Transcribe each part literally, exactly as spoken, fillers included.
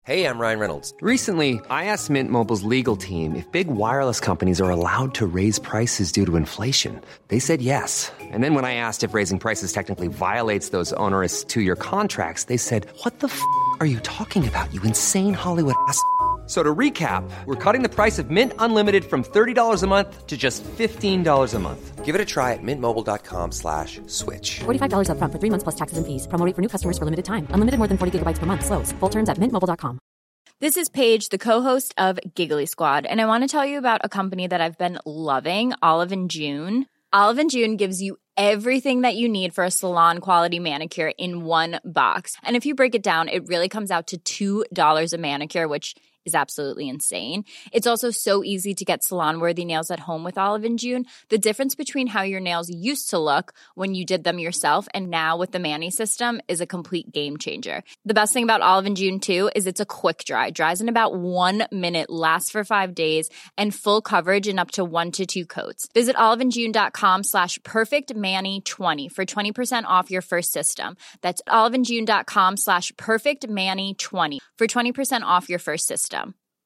Hey, I'm Ryan Reynolds. Recently, I asked Mint Mobile's legal team if big wireless companies are allowed to raise prices due to inflation. They said yes. And then when I asked if raising prices technically violates those onerous two-year contracts, they said, what the f*** are you talking about, you insane Hollywood ass f- So to recap, we're cutting the price of Mint Unlimited from thirty dollars a month to just fifteen dollars a month. Give it a try at mintmobile.com slash switch. forty-five dollars up front for three months plus taxes and fees. Promo rate for new customers for limited time. Unlimited more than forty gigabytes per month. Slows full terms at mint mobile dot com. This is Paige, the co-host of Giggly Squad, and I want to tell you about a company that I've been loving, Olive and June. Olive and June gives you everything that you need for a salon-quality manicure in one box. And if you break it down, it really comes out to two dollars a manicure, which is absolutely insane. It's also so easy to get salon-worthy nails at home with Olive and June. The difference between how your nails used to look when you did them yourself and now with the Mani system is a complete game changer. The best thing about Olive and June, too, is it's a quick dry. Dries in about one minute, lasts for five days, and full coverage in up to one to two coats. Visit oliveandjune.com slash perfectmani20 for twenty percent off your first system. That's oliveandjune.com slash perfectmani20 for twenty percent off your first system.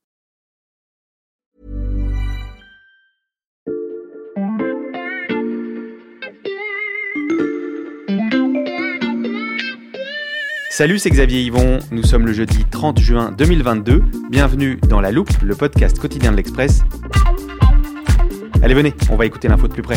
Salut, c'est Xavier Yvon, nous sommes le jeudi trente juin deux mille vingt-deux, bienvenue dans La Loupe, le podcast quotidien de l'Express. Allez venez, on va écouter l'info de plus près.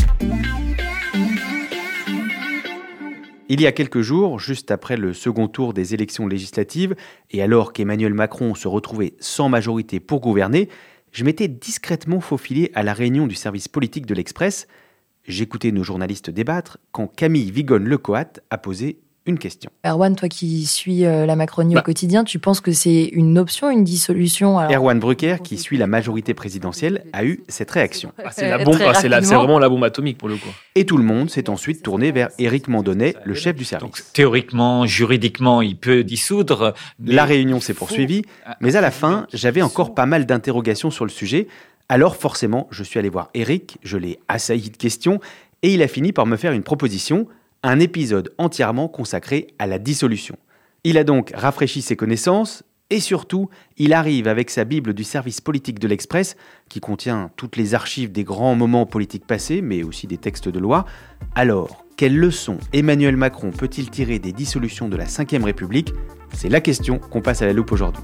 Il y a quelques jours, juste après le second tour des élections législatives, et alors qu'Emmanuel Macron se retrouvait sans majorité pour gouverner, je m'étais discrètement faufilé à la réunion du service politique de l'Express. J'écoutais nos journalistes débattre quand Camille Vigonne-Lecoat a posé une question. Erwan, toi qui suis euh, la Macronie bah. au quotidien, tu penses que c'est une option, une dissolution alors... Erwan Brucker, qui suit la majorité présidentielle, a eu cette réaction. Ah, c'est, la bombe, ah, c'est, la, c'est vraiment la bombe atomique pour le coup. Et tout le monde s'est ensuite tourné vers Éric Mandonnet, le chef du service. Donc, théoriquement, juridiquement, il peut dissoudre. Mais... La réunion s'est poursuivie, mais à la fin, j'avais encore pas mal d'interrogations sur le sujet. Alors forcément, je suis allé voir Éric, je l'ai assailli de questions, et il a fini par me faire une proposition, un épisode entièrement consacré à la dissolution. Il a donc rafraîchi ses connaissances, et surtout, il arrive avec sa Bible du service politique de l'Express, qui contient toutes les archives des grands moments politiques passés, mais aussi des textes de loi. Alors, quelles leçons Emmanuel Macron peut-il tirer des dissolutions de la cinquième République ? C'est la question qu'on passe à la loupe aujourd'hui.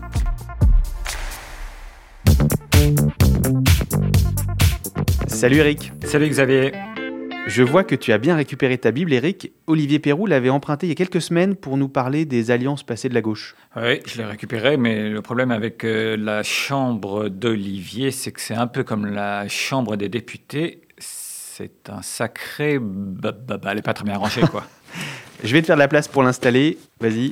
Salut Eric. Salut Xavier. Je vois que tu as bien récupéré ta Bible, Eric. Olivier Perroux l'avait empruntée il y a quelques semaines pour nous parler des alliances passées de la gauche. Oui, je l'ai récupérée, mais le problème avec euh, la chambre d'Olivier, c'est que c'est un peu comme la chambre des députés. C'est un sacré... Bah, bah, bah, elle n'est pas très bien rangée, quoi. Je vais te faire de la place pour l'installer. Vas-y.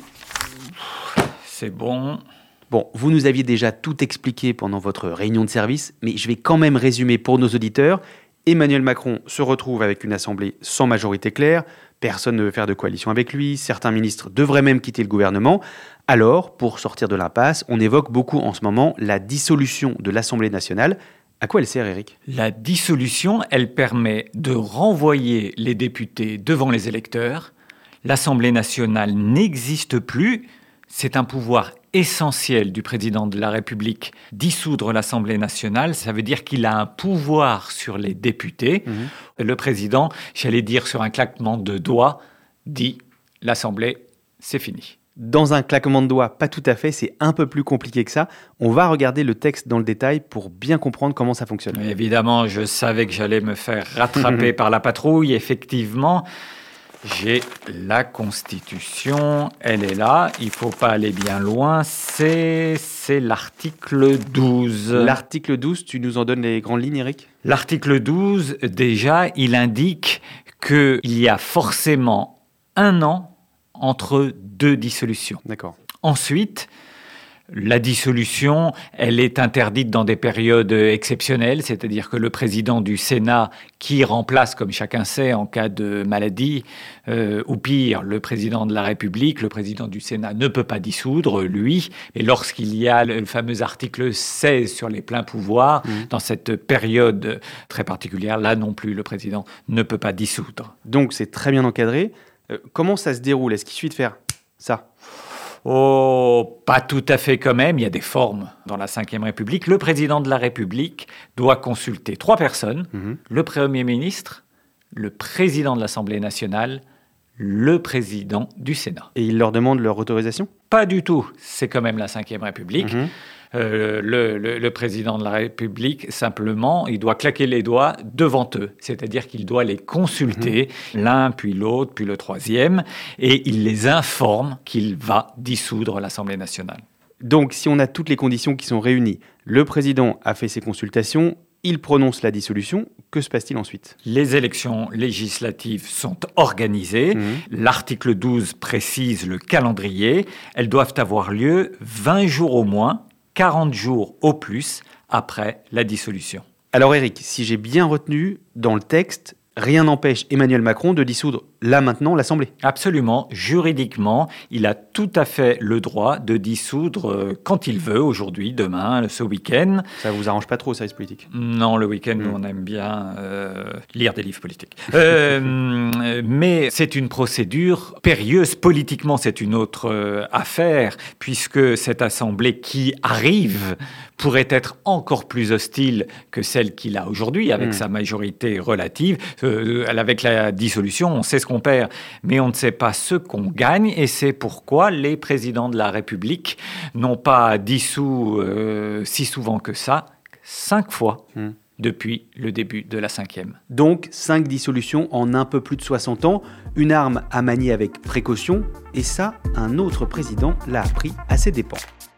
C'est bon. Bon, vous nous aviez déjà tout expliqué pendant votre réunion de service, mais je vais quand même résumer pour nos auditeurs. Emmanuel Macron se retrouve avec une assemblée sans majorité claire, personne ne veut faire de coalition avec lui, certains ministres devraient même quitter le gouvernement. Alors, pour sortir de l'impasse, on évoque beaucoup en ce moment la dissolution de l'Assemblée nationale. À quoi elle sert, Eric ? La dissolution, elle permet de renvoyer les députés devant les électeurs. L'Assemblée nationale n'existe plus. C'est un pouvoir essentiel du président de la République. Dissoudre l'Assemblée nationale, ça veut dire qu'il a un pouvoir sur les députés. Mmh. Le président, j'allais dire sur un claquement de doigts, dit « l'Assemblée, c'est fini ». Dans un claquement de doigts, pas tout à fait, c'est un peu plus compliqué que ça. On va regarder le texte dans le détail pour bien comprendre comment ça fonctionne. Mais évidemment, je savais que j'allais me faire rattraper par la patrouille, effectivement. J'ai la Constitution, elle est là, il ne faut pas aller bien loin, c'est, c'est l'article douze. L'article douze, tu nous en donnes les grandes lignes, Eric ? L'article douze, déjà, il indique qu'il y a forcément un an entre deux dissolutions. D'accord. Ensuite, la dissolution, elle est interdite dans des périodes exceptionnelles, c'est-à-dire que le président du Sénat, qui remplace, comme chacun sait, en cas de maladie, euh, ou pire, le président de la République, le président du Sénat ne peut pas dissoudre, lui, et lorsqu'il y a le fameux article seize sur les pleins pouvoirs, mmh. dans cette période très particulière, là non plus, le président ne peut pas dissoudre. Donc c'est très bien encadré. Euh, comment ça se déroule ? Est-ce qu'il suffit de faire ça ? Oh, pas tout à fait quand même. Il y a des formes dans la cinquième République. Le président de la République doit consulter trois personnes. Mmh. Le Premier ministre, le président de l'Assemblée nationale, le président du Sénat. Et il leur demande leur autorisation ? Pas du tout. C'est quand même la cinquième République. Mmh. Euh, le, le, le président de la République, simplement, il doit claquer les doigts devant eux. C'est-à-dire qu'il doit les consulter, mmh. l'un, puis l'autre, puis le troisième, et il les informe qu'il va dissoudre l'Assemblée nationale. Donc, si on a toutes les conditions qui sont réunies, le président a fait ses consultations, il prononce la dissolution, que se passe-t-il ensuite ? Les élections législatives sont organisées. Mmh. L'article douze précise le calendrier. Elles doivent avoir lieu vingt jours au moins, quarante jours au plus après la dissolution. Alors Éric, si j'ai bien retenu, dans le texte, rien n'empêche Emmanuel Macron de dissoudre là maintenant l'Assemblée. Absolument. Juridiquement, il a tout à fait le droit de dissoudre quand il veut, aujourd'hui, demain, ce week-end. Ça vous arrange pas trop au service politique ? Non, le week-end, mmh. nous, on aime bien euh, lire des livres politiques. euh, mais c'est une procédure périlleuse. Politiquement, c'est une autre euh, affaire, puisque cette Assemblée qui arrive pourrait être encore plus hostile que celle qu'il a aujourd'hui, avec mmh. sa majorité relative. Euh, avec la dissolution, on sait ce qu'on perd, mais on ne sait pas ce qu'on gagne, et c'est pourquoi les présidents de la République n'ont pas dissous euh, si souvent que ça, cinq fois mmh. depuis le début de la cinquième. Donc, cinq dissolutions en un peu plus de soixante ans, une arme à manier avec précaution, et ça, un autre président l'a appris à ses dépens.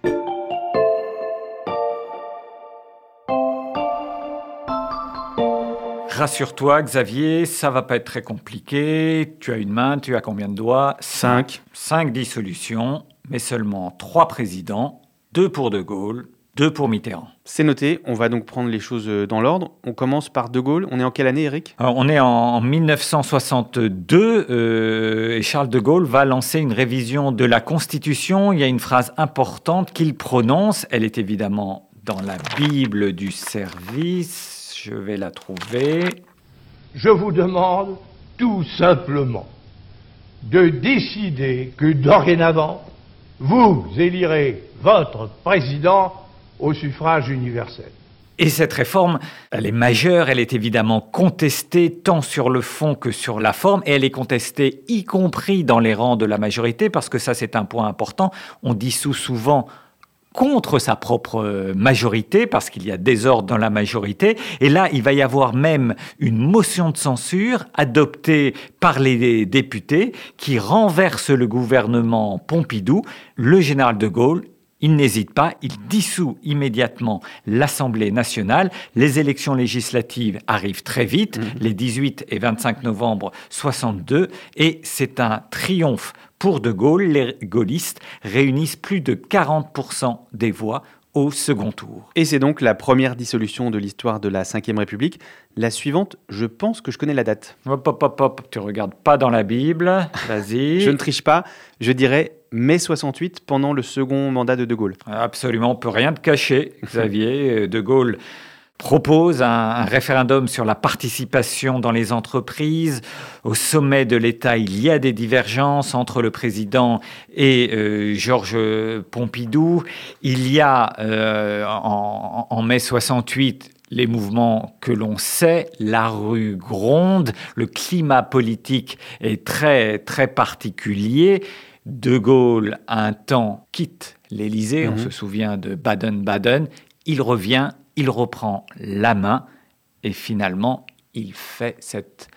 Rassure-toi, Xavier, ça va pas être très compliqué. Tu as une main, tu as combien de doigts ? Cinq. Cinq dissolutions, mais seulement trois présidents, deux pour De Gaulle, deux pour Mitterrand. C'est noté, on va donc prendre les choses dans l'ordre. On commence par De Gaulle. On est en quelle année, Éric ? Alors, on est en dix-neuf cent soixante-deux euh, et Charles de Gaulle va lancer une révision de la Constitution. Il y a une phrase importante qu'il prononce. Elle est évidemment dans la Bible du service. Je vais la trouver. Je vous demande tout simplement de décider que dorénavant, vous élirez votre président au suffrage universel. Et cette réforme, elle est majeure, elle est évidemment contestée tant sur le fond que sur la forme, et elle est contestée y compris dans les rangs de la majorité, parce que ça c'est un point important, on dissout souvent contre sa propre majorité, parce qu'il y a désordre dans la majorité. Et là, il va y avoir même une motion de censure adoptée par les députés qui renverse le gouvernement Pompidou. Le général de Gaulle, il n'hésite pas, il dissout immédiatement l'Assemblée nationale. Les élections législatives arrivent très vite, mmh. les dix-huit et vingt-cinq novembre soixante-deux, et c'est un triomphe pour De Gaulle. Les gaullistes réunissent plus de quarante pour cent des voix au second tour. Et c'est donc la première dissolution de l'histoire de la cinquième République. La suivante, je pense que je connais la date. Hop, hop, hop, hop. Tu regardes pas dans la Bible, vas-y. Je ne triche pas, je dirais mai soixante-huit, pendant le second mandat de De Gaulle. Absolument, on ne peut rien te cacher, Xavier. De Gaulle propose un, un référendum sur la participation dans les entreprises. Au sommet de l'État, il y a des divergences entre le président et euh, Georges Pompidou. Il y a, euh, en, en mai soixante-huit, les mouvements que l'on sait, la rue gronde, le climat politique est très, très particulier. De Gaulle, un temps, quitte l'Élysée, mmh. on se souvient de Baden-Baden, il revient, il reprend la main et finalement, il fait cette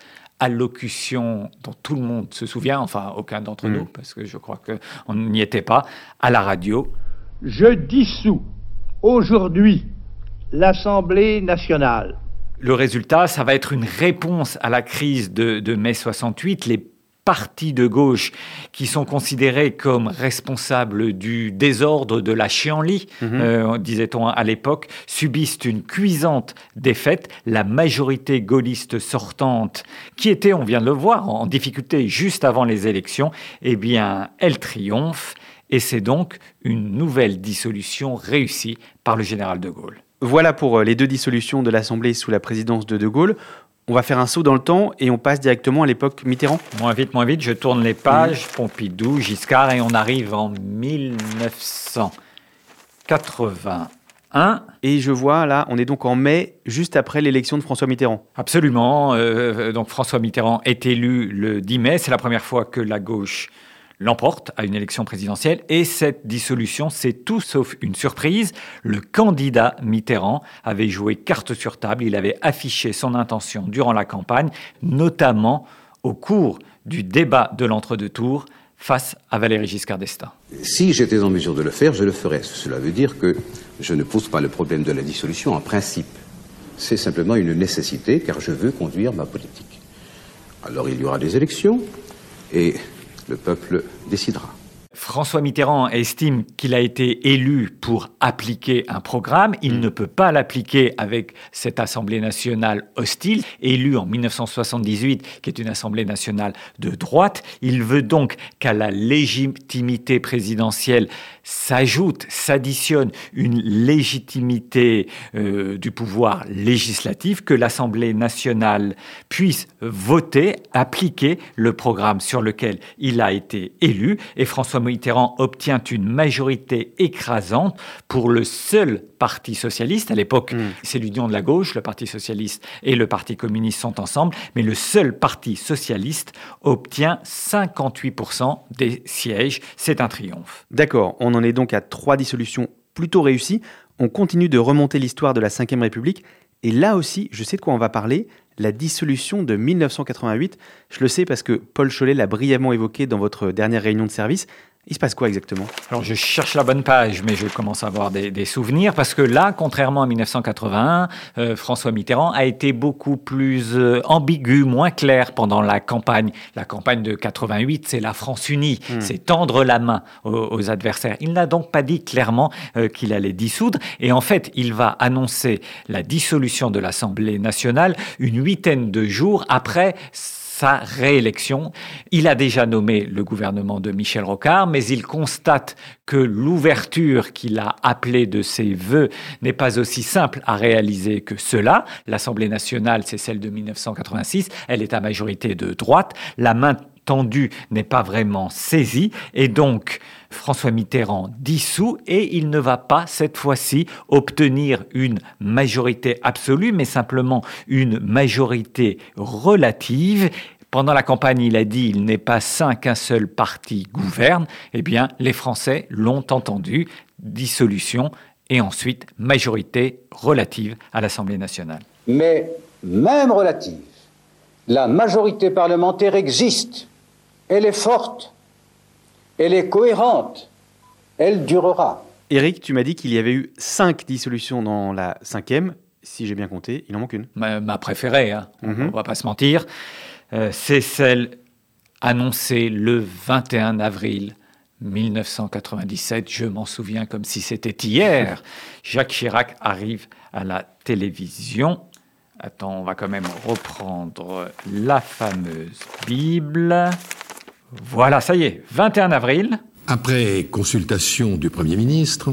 allocution dont tout le monde se souvient, enfin aucun d'entre mmh. nous, parce que je crois qu'on n'y était pas, à la radio. Je dissous aujourd'hui l'Assemblée nationale. Le résultat, ça va être une réponse à la crise de, de mai soixante-huit. Les partis de gauche qui sont considérés comme responsables du désordre, de la chienlit, mmh. euh, disait-on à l'époque, subissent une cuisante défaite. La majorité gaulliste sortante, qui était, on vient de le voir, en difficulté juste avant les élections, eh bien, elle triomphe. Et c'est donc une nouvelle dissolution réussie par le général de Gaulle. Voilà pour les deux dissolutions de l'Assemblée sous la présidence de De Gaulle. On va faire un saut dans le temps et on passe directement à l'époque Mitterrand. Moins vite, moins vite, je tourne les pages. Mmh. Pompidou, Giscard, et on arrive en mille neuf cent quatre-vingt-un. Et je vois, là, on est donc en mai, juste après l'élection de François Mitterrand. Absolument. Euh, donc François Mitterrand est élu le dix mai. C'est la première fois que la gauche l'emporte à une élection présidentielle. Et cette dissolution, c'est tout sauf une surprise. Le candidat Mitterrand avait joué carte sur table. Il avait affiché son intention durant la campagne, notamment au cours du débat de l'entre-deux tours face à Valéry Giscard d'Estaing. Si j'étais en mesure de le faire, je le ferais. Cela veut dire que je ne pose pas le problème de la dissolution en principe. C'est simplement une nécessité, car je veux conduire ma politique. Alors il y aura des élections, et le peuple décidera. François Mitterrand estime qu'il a été élu pour appliquer un programme. Il mmh. ne peut pas l'appliquer avec cette Assemblée nationale hostile, élue en mille neuf cent soixante-dix-huit, qui est une Assemblée nationale de droite. Il veut donc qu'à la légitimité présidentielle s'ajoute, s'additionne une légitimité euh, du pouvoir législatif, que l'Assemblée nationale puisse voter, appliquer le programme sur lequel il a été élu. Et François Mitterrand obtient une majorité écrasante pour le seul parti socialiste. À l'époque, mmh. c'est l'union de la gauche, le Parti socialiste et le Parti communiste sont ensemble, mais le seul parti socialiste obtient cinquante-huit pour cent des sièges. C'est un triomphe. D'accord, on en est donc à trois dissolutions plutôt réussies. On continue de remonter l'histoire de la cinquième République. Et là aussi, je sais de quoi on va parler, la dissolution de mille neuf cent quatre-vingt-huit. Je le sais parce que Paul Chollet l'a brièvement évoqué dans votre dernière réunion de service. Il se passe quoi exactement ? Alors, je cherche la bonne page, mais je commence à avoir des, des souvenirs, parce que là, contrairement à mille neuf cent quatre-vingt-un, euh, François Mitterrand a été beaucoup plus euh, ambigu, moins clair pendant la campagne. La campagne de quatre-vingt-huit, c'est la France unie, mmh. c'est tendre la main aux, aux adversaires. Il n'a donc pas dit clairement euh, qu'il allait dissoudre, et en fait, il va annoncer la dissolution de l'Assemblée nationale une huitaine de jours après sa réélection. Il a déjà nommé le gouvernement de Michel Rocard, mais il constate que l'ouverture qu'il a appelée de ses vœux n'est pas aussi simple à réaliser que cela. L'Assemblée nationale, c'est celle de mille neuf cent quatre-vingt-six, elle est à majorité de droite. La main tendue n'est pas vraiment saisie, et donc François Mitterrand dissout, et il ne va pas cette fois-ci obtenir une majorité absolue, mais simplement une majorité relative. Pendant la campagne, il a dit « il n'est pas sain qu'un seul parti gouverne ». Eh bien, les Français l'ont entendu, dissolution et ensuite majorité relative à l'Assemblée nationale. Mais même relative, la majorité parlementaire existe. Elle est forte, elle est cohérente, elle durera. Éric, tu m'as dit qu'il y avait eu cinq dissolutions dans la cinquième. Si j'ai bien compté, il en manque une. Ma, ma préférée, hein. Mm-hmm. On ne va pas se mentir. Euh, c'est celle annoncée le vingt et un avril mille neuf cent quatre-vingt-dix-sept. Je m'en souviens comme si c'était hier. Jacques Chirac arrive à la télévision. Attends, on va quand même reprendre la fameuse Bible. Voilà, ça y est, vingt et un avril. Après consultation du Premier ministre,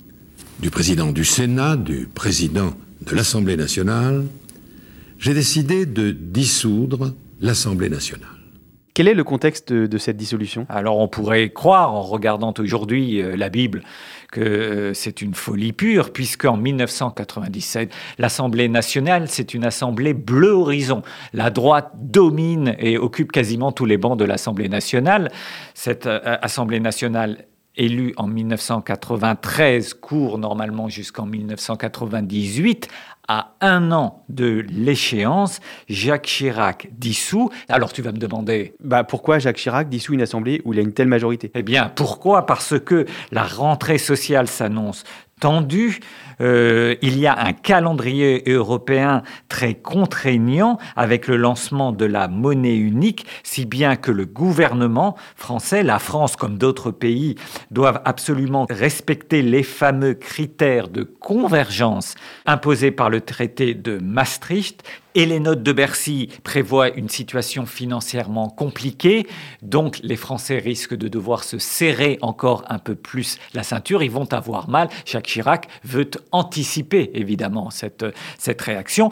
du président du Sénat, du président de l'Assemblée nationale, j'ai décidé de dissoudre l'Assemblée nationale. Quel est le contexte de, de cette dissolution ? Alors on pourrait croire, en regardant aujourd'hui euh, la Bible, que euh, c'est une folie pure, puisqu'en mille neuf cent quatre-vingt-dix-sept, l'Assemblée nationale, c'est une assemblée bleu horizon. La droite domine et occupe quasiment tous les bancs de l'Assemblée nationale. Cette euh, Assemblée nationale élue en mille neuf cent quatre-vingt-treize court normalement jusqu'en mille neuf cent quatre-vingt-dix-huit. À un an de l'échéance, Jacques Chirac dissout. Alors tu vas me demander... Bah pourquoi Jacques Chirac dissout une assemblée où il a une telle majorité ? Eh bien, pourquoi ? Parce que la rentrée sociale s'annonce tendue. Euh, il y a un calendrier européen très contraignant avec le lancement de la monnaie unique, si bien que le gouvernement français, la France comme d'autres pays, doivent absolument respecter les fameux critères de convergence imposés par le traité de Maastricht. Et les notes de Bercy prévoient une situation financièrement compliquée, donc les Français risquent de devoir se serrer encore un peu plus la ceinture, ils vont avoir mal. Jacques Chirac veut anticiper évidemment cette, cette réaction.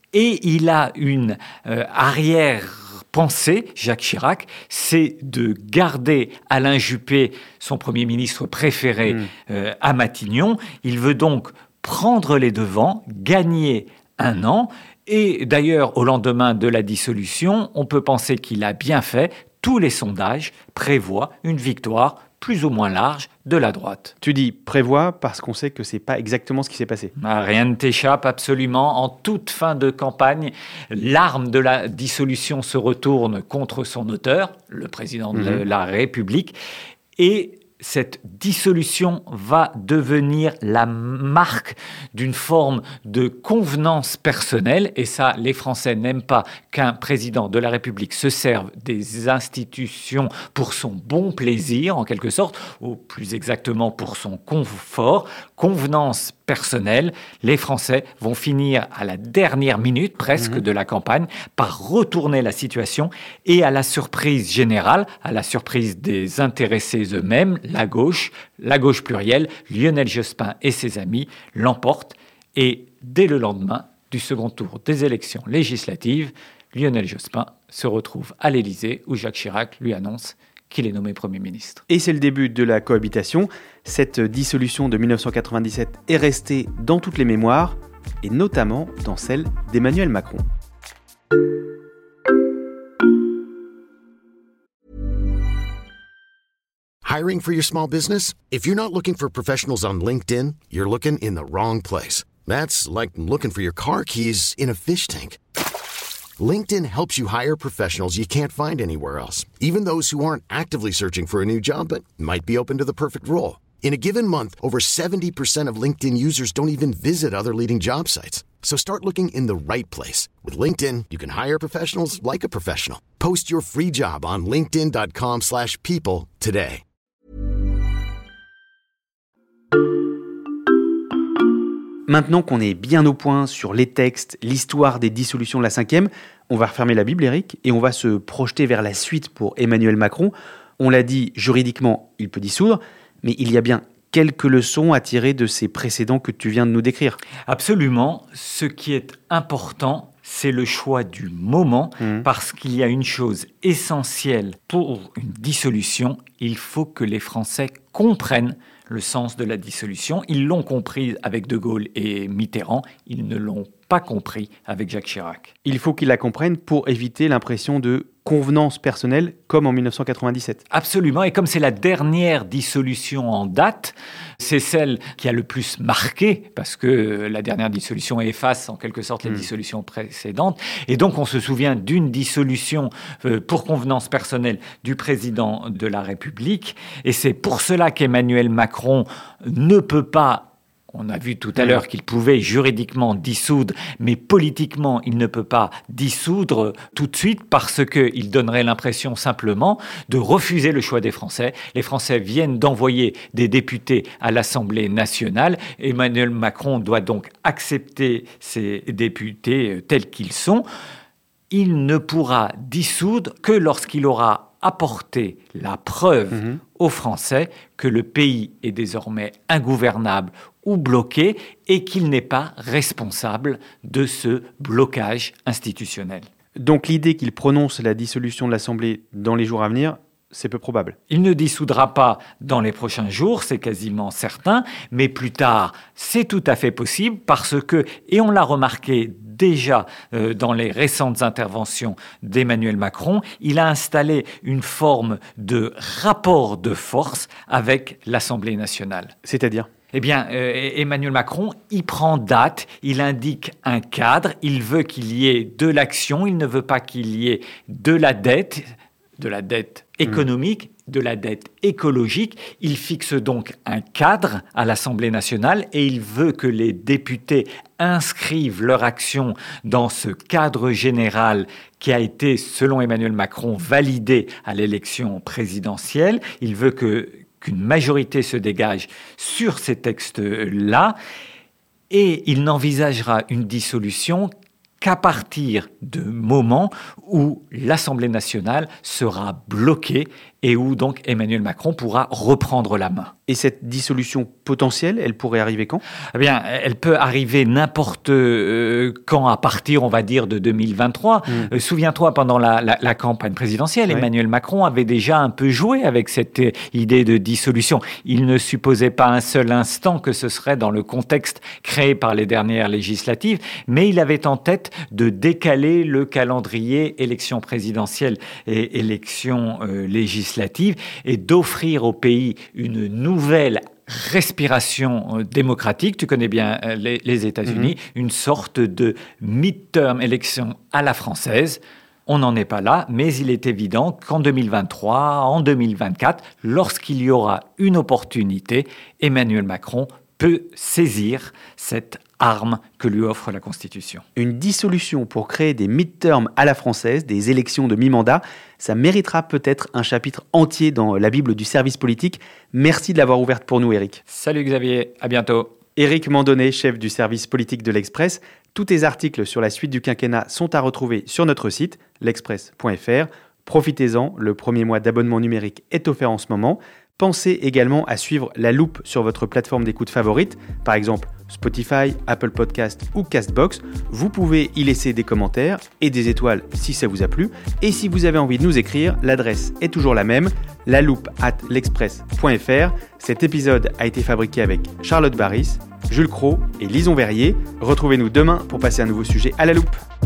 Et il a une euh, arrière-pensée, Jacques Chirac, c'est de garder Alain Juppé, son Premier ministre préféré, mmh. euh, à Matignon. Il veut donc prendre les devants, gagner un an. Et d'ailleurs, au lendemain de la dissolution, on peut penser qu'il a bien fait. Tous les sondages prévoient une victoire plus ou moins large de la droite. Tu dis prévoit parce qu'on sait que c'est pas exactement ce qui s'est passé. Ah, rien ne t'échappe absolument. En toute fin de campagne, l'arme de la dissolution se retourne contre son auteur, le président mmh. de la République, et cette dissolution va devenir la marque d'une forme de convenance personnelle. Et ça, les Français n'aiment pas qu'un président de la République se serve des institutions pour son bon plaisir, en quelque sorte, ou plus exactement pour son confort. Convenance personnelle, les Français vont finir à la dernière minute presque mmh. de la campagne par retourner la situation et à la surprise générale, à la surprise des intéressés eux-mêmes, la gauche, la gauche plurielle, Lionel Jospin et ses amis l'emportent et dès le lendemain du second tour des élections législatives, Lionel Jospin se retrouve à l'Élysée où Jacques Chirac lui annonce qu'il est nommé Premier ministre. Et c'est le début de la cohabitation. Cette dissolution de dix-neuf cent quatre-vingt-dix-sept est restée dans toutes les mémoires, et notamment dans celle d'Emmanuel Macron. Hiring for your small business? If you're not looking for professionals on LinkedIn, you're looking in the wrong place. That's like looking for your car keys in a fish tank. LinkedIn helps you hire professionals you can't find anywhere else, even those who aren't actively searching for a new job but might be open to the perfect role. In a given month, over seventy percent of LinkedIn users don't even visit other leading job sites. So start looking in the right place. With LinkedIn, you can hire professionals like a professional. Post your free job on linkedin dot com slash people today. Maintenant qu'on est bien au point sur les textes, l'histoire des dissolutions de la cinquième, on va refermer la Bible, Éric, et on va se projeter vers la suite pour Emmanuel Macron. On l'a dit, juridiquement, il peut dissoudre, mais il y a bien quelques leçons à tirer de ces précédents que tu viens de nous décrire. Absolument. Ce qui est important, c'est le choix du moment, mmh. parce qu'il y a une chose essentielle pour une dissolution, il faut que les Français comprennent le sens de la dissolution. Ils l'ont compris avec De Gaulle et Mitterrand, ils ne l'ont pas compris avec Jacques Chirac. Il faut qu'ils la comprennent pour éviter l'impression de convenance personnelle comme en dix-neuf cent quatre-vingt-dix-sept. Absolument, et comme c'est la dernière dissolution en date, c'est celle qui a le plus marqué, parce que la dernière dissolution efface en quelque sorte les mmh. dissolutions précédentes, et donc on se souvient d'une dissolution euh, pour convenance personnelle du président de la République, et c'est pour cela qu'Emmanuel Macron ne peut pas. On a vu tout à l'heure qu'il pouvait juridiquement dissoudre, mais politiquement, il ne peut pas dissoudre tout de suite parce qu'il donnerait l'impression simplement de refuser le choix des Français. Les Français viennent d'envoyer des députés à l'Assemblée nationale. Emmanuel Macron doit donc accepter ces députés tels qu'ils sont. Il ne pourra dissoudre que lorsqu'il aura apporté la preuve mmh. aux Français que le pays est désormais ingouvernable ou bloqué et qu'il n'est pas responsable de ce blocage institutionnel. Donc l'idée qu'il prononce la dissolution de l'Assemblée dans les jours à venir, c'est peu probable. Il ne dissoudra pas dans les prochains jours, c'est quasiment certain, mais plus tard, c'est tout à fait possible parce que, et on l'a remarqué déjà euh, dans les récentes interventions d'Emmanuel Macron, il a installé une forme de rapport de force avec l'Assemblée nationale. C'est-à-dire ? Eh bien, euh, Emmanuel Macron, il prend date, il indique un cadre, il veut qu'il y ait de l'action, il ne veut pas qu'il y ait de la dette, de la dette économique, mmh. de la dette écologique. Il fixe donc un cadre à l'Assemblée nationale et il veut que les députés inscrivent leur action dans ce cadre général qui a été, selon Emmanuel Macron, validé à l'élection présidentielle. Il veut que qu'une majorité se dégage sur ces textes-là, et il n'envisagera une dissolution qu'à partir de moments où l'Assemblée nationale sera bloquée et où donc Emmanuel Macron pourra reprendre la main. Et cette dissolution potentielle, elle pourrait arriver quand ? Eh bien, elle peut arriver n'importe euh, quand, à partir, on va dire, de deux mille vingt-trois. Mmh. Euh, souviens-toi, pendant la, la, la campagne présidentielle, ouais. Emmanuel Macron avait déjà un peu joué avec cette idée de dissolution. Il ne supposait pas un seul instant que ce serait dans le contexte créé par les dernières législatives, mais il avait en tête de décaler le calendrier élection présidentielle et élection euh, législative et d'offrir au pays une nouvelle respiration euh, démocratique. Tu connais bien euh, les, les États-Unis, mmh. une sorte de mid-term élection à la française. On n'en est pas là, mais il est évident qu'en deux mille vingt-trois, en deux mille vingt-quatre, lorsqu'il y aura une opportunité, Emmanuel Macron peut saisir cette arme que lui offre la Constitution. Une dissolution pour créer des mid-terms à la française, des élections de mi-mandat, ça méritera peut-être un chapitre entier dans la Bible du service politique. Merci de l'avoir ouverte pour nous, Éric. Salut Xavier, à bientôt. Éric Mandonnet, chef du service politique de l'Express. Tous tes articles sur la suite du quinquennat sont à retrouver sur notre site, l'express point f r. Profitez-en, le premier mois d'abonnement numérique est offert en ce moment. Pensez également à suivre La Loupe sur votre plateforme d'écoute favorite, par exemple Spotify, Apple Podcast ou Castbox. Vous pouvez y laisser des commentaires et des étoiles si ça vous a plu. Et si vous avez envie de nous écrire, l'adresse est toujours la même, laloupe arobase l'express point f r. Cet épisode a été fabriqué avec Charlotte Baris, Jules Cros et Lison Verrier. Retrouvez-nous demain pour passer un nouveau sujet à la loupe.